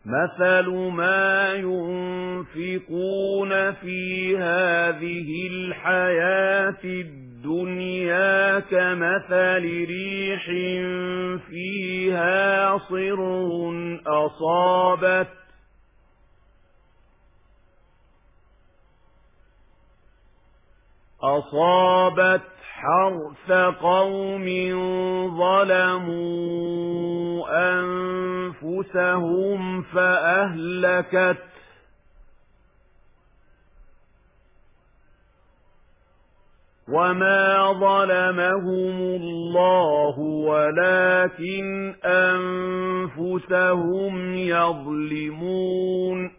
مَثَلُ مَا يُنفِقُونَ فِي هَٰذِهِ الْحَيَاةِ الدُّنْيَا كَمَثَلِ رِيحٍ فِيهَا صِرٌّ أَصَابَتْ حَرْثَ قَوْمٍ ظَلَمُوا أَنفُسَهُمْ فَأَهْلَكَتْهُ ۚ وَمَا ظَلَمَهُمُ اللَّهُ وَلَٰكِنْ أَنفُسَهُمْ يَظْلِمُونَ